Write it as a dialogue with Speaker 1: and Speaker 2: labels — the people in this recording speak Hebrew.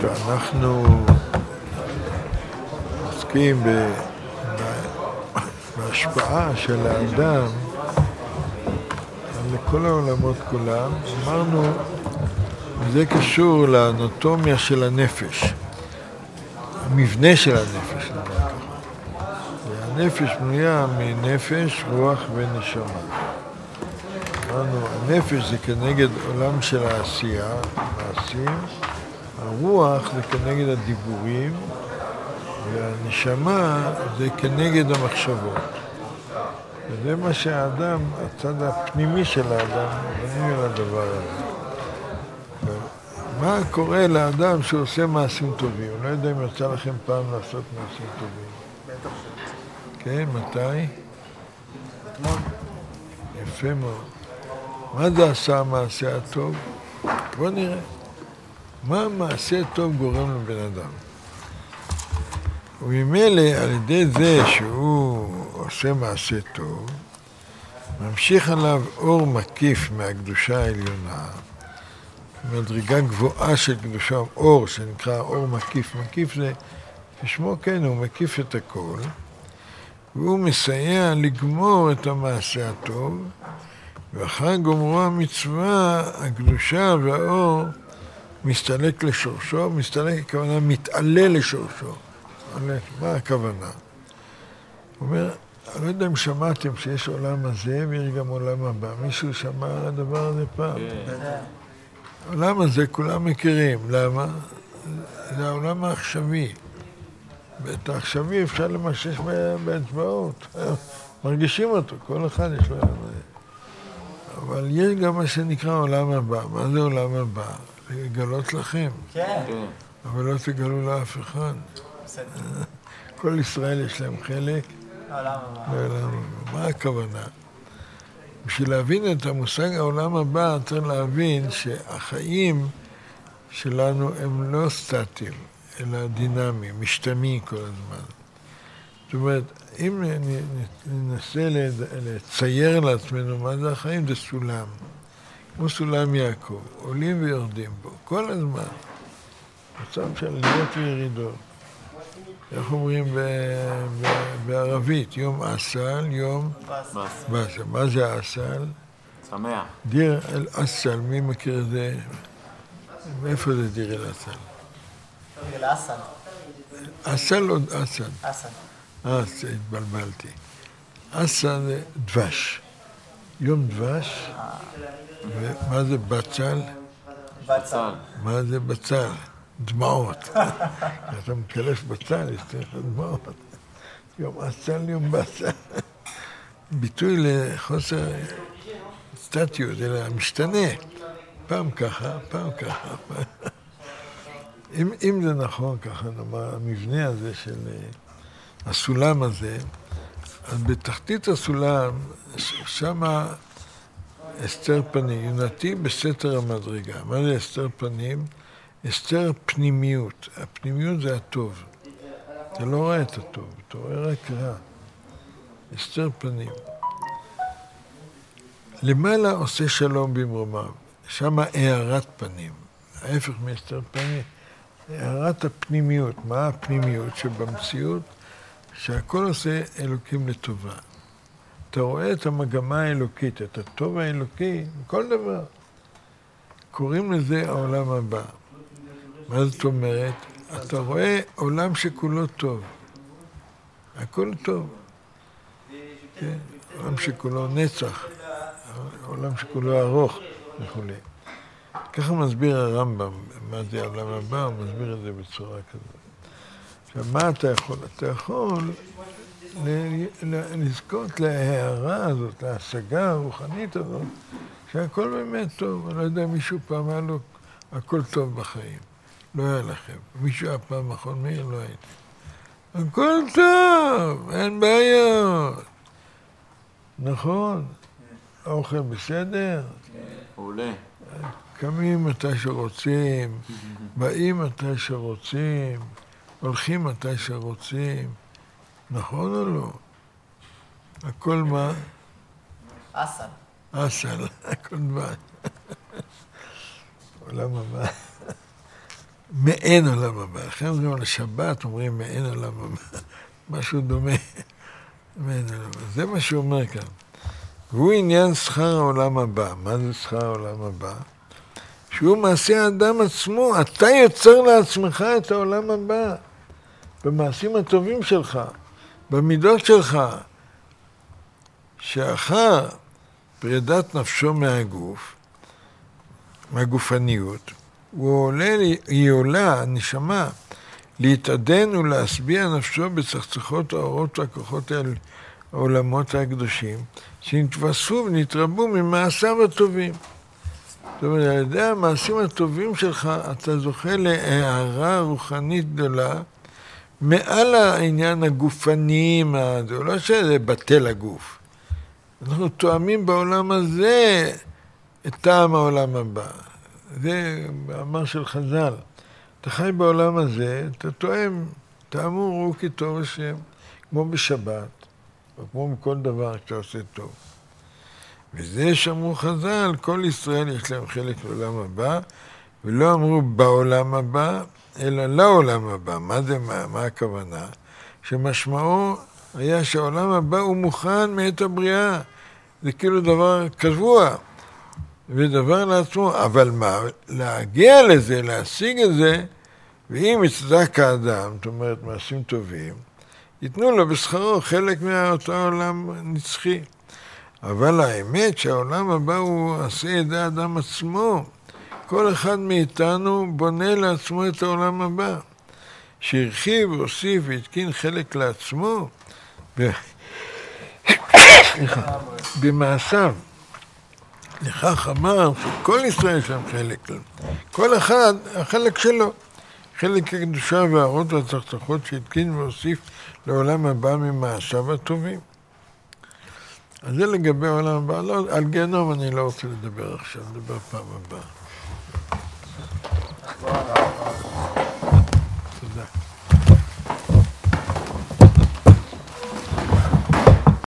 Speaker 1: אנחנו עוסקים בהשפעה של האדם לכל העולמות כולם. אמרנו, זה קשור לאנטומיה של הנפש, המבנה של הנפש. והנפש בנויה מנפש, רוח ונשמה. אמרנו, הנפש זה כנגד עולם של העשייה, מעשים, הרוח זה כנגד הדיבורים, והנשמה זה כנגד המחשבות. וזה מה שהאדם, הצד הפנימי של האדם, בנוי על הדבר הזה. מה קורה לאדם שעושה מעשים טובים? אני לא יודע אם יצא לכם פעם לעשות מעשים טובים.
Speaker 2: בטח.
Speaker 1: כן, מתי?
Speaker 2: אתמול.
Speaker 1: יפה מאוד. מה זה עשה המעשה הטוב? בוא נראה. מה המעשה טוב גורם לבן אדם? וממילא על ידי זה שהוא עושה מעשה טוב, ממשיך עליו אור מקיף מהקדושה העליונה, מדרגה גבוהה של קדושה, אור שנקרא אור מקיף. מקיף זה, כשמו כן, הוא מקיף את הכל, והוא מסייע לגמור את המעשה הטוב, ואחר גומרו המצווה, הקדושה והאור מסתלק לשורשו. מסתלק הכוונה מתעלה לשורשו. מה הכוונה? הוא אומר, אני לא יודע אם שמעתם שיש עולם הזה ויש גם עולם הבא. מישהו שמע על הדבר הזה פעם? העולם הזה כולם מכירים. למה? זה העולם העכשווי. ואת העכשווי אפשר למשש באצבעות. מרגישים אותו, כל אחד יש לו עולם הזה. אבל יש גם מה שנקרא עולם הבא. מה זה עולם הבא? לגלות לכם.
Speaker 2: כן.
Speaker 1: אבל לא תגלו לאף אחד. כל ישראל יש להם חלק.
Speaker 2: העולם הבא.
Speaker 1: מה הכוונה? בשביל להבין את המושג העולם הבא, צריך להבין שהחיים שלנו הם לא סטטיים, אלא דינמיים, משתנים כל הזמן. זאת אומרת, אם ננסה לצייר לעצמנו מה זה החיים, זה סולם. כמו סולם יעקב, עולים ויורדים בו, כל הזמן. מצב של עליות וירידות. איך אומרים בערבית? יום אסל, יום באסל. מה זה אסל?
Speaker 3: שמח.
Speaker 1: דיר אל אסל, מי מכיר את זה? מאיפה זה דיר אל אסל?
Speaker 2: דיר אל אסל.
Speaker 1: אסל או אסל?
Speaker 2: אסל.
Speaker 1: התבלבלתי. אסל זה דבש. יום דבש. ומה זה בצל?
Speaker 2: בצל.
Speaker 1: מה זה בצל? דמעות. אתה מקלף בצל, יש לך דמעות. יום אסל, יום בצל. ביטוי לחוסר סטטיות, אלא משתנה. פעם ככה, פעם ככה. אם זה נכון ככה, נאמר, המבנה הזה של הסולם הזה, אז בתחתית הסולם, שמה הסתר פנים, יונתי בסתר המדרגה. מה זה הסתר פנים? הסתר פנימיות. הפנימיות זה הטוב. אתה לא רואה את הטוב, אתה רואה רק רע. הסתר פנים. למעלה עושה שלום במרומיו. שם הארת פנים. ההפך מהסתר פנים. הארת הפנימיות. מה הפנימיות? שבמציאות שהכל עושה אלוקים לטובה. אתה רואה את המגמה האלוקית, את הטוב האלוקי, בכל דבר. קוראים לזה העולם הבא. מה זאת אומרת? אתה רואה עולם שכולו טוב. הכל טוב. כן? עולם שכולו נצח. עולם שכולו ארוך וכו'. ככה מסביר הרמב"ם, מה זה העולם הבא, הוא מסביר את זה בצורה כזאת. עכשיו, מה אתה יכול? אתה יכול לזכות להערה הזאת, להשגה הרוחנית הזאת, שהכל באמת טוב. אני לא יודע, מישהו פעם היה לו הכל טוב בחיים. לא היה לכם. מישהו היה פעם נכון מאיר? לא הייתי. הכל טוב, אין בעיות. נכון? האוכל בסדר?
Speaker 3: עולה.
Speaker 1: קמים מתי שרוצים, באים מתי שרוצים, הולכים מתי שרוצים. נכון או לא? הכל מה?
Speaker 2: אסל.
Speaker 1: אסל, הכל מה? עולם הבא. מעין עולם הבא. לכן אומרים לשבת, אומרים מעין עולם הבא. משהו דומה. מעין עולם הבא. זה מה שהוא אומר כאן. והוא עניין שכר העולם הבא. מה זה שכר העולם הבא? שהוא מעשה האדם עצמו. אתה יוצר לעצמך את העולם הבא. במעשים הטובים שלך. במידות שלך. שאחר פרידת נפשו מהגוף, מהגופניות, היא עולה, הנשמה, להתעדן ולהשביע נפשו בצחצחות האורות והכוחות העולמות הקדושים, שנתווספו ונתרבו ממעשיו הטובים. זאת אומרת, על ידי המעשים הטובים שלך, אתה זוכה להערה רוחנית גדולה, מעל העניין הגופני, זה לא שזה בטל הגוף. אנחנו תואמים בעולם הזה את טעם העולם הבא. זה מאמר של חז"ל. אתה חי בעולם הזה, אתה תואם, תאמו ראו כי טוב השם, כמו בשבת, או כמו בכל דבר שאתה עושה טוב. וזה שאמרו חז"ל, כל ישראל יש להם חלק לעולם הבא, ולא אמרו בעולם הבא, אלא לעולם הבא. מה הכוונה? שמשמעו היה שהעולם הבא הוא מוכן מעת הבריאה. זה כאילו דבר קבוע, ודבר לעצמו. אבל מה? להגיע לזה, להשיג את זה, ואם יצדק האדם, זאת אומרת מעשים טובים, ייתנו לו בשכרו חלק מאותו עולם נצחי. אבל האמת שהעולם הבא הוא עשה ידי האדם עצמו. כל אחד מאיתנו בונה לעצמו את העולם הבא. שהרחיב, הוסיף והתקין חלק לעצמו במעשיו. לכך אמר שכל ישראל יש להם חלק. כל אחד, החלק שלו. חלק הקדושה והאורות והצחצחות שהתקין והוסיף לעולם הבא ממעשיו הטובים. אז זה לגבי העולם הבא. לא, על גיהנום אני לא רוצה לדבר עכשיו, לדבר פעם הבאה. תודה.